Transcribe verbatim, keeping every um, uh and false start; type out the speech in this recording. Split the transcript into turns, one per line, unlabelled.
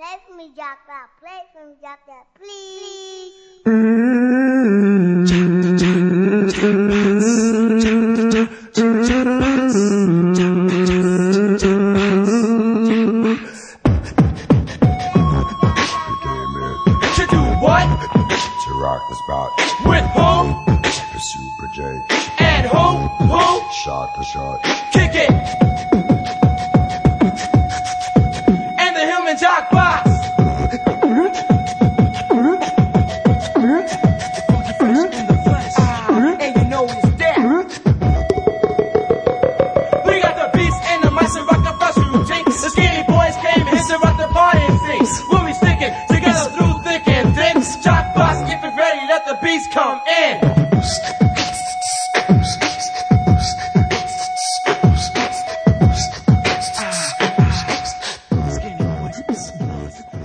Play for me, Jocko. Play for me, Jocko. Please.
To do what?
To rock the spot.
With who?
Pursue project.
And who? Who?
Shot to shot.
Kick it. And the Hillman Jock Box. And you know it's there. We got the beats and the mice and rock the first routine. The skinny boys came in to rock the party and sing. We'll be sticking together through thick and thin. Jock Box, get it ready, let the beats come in. Skinny boys.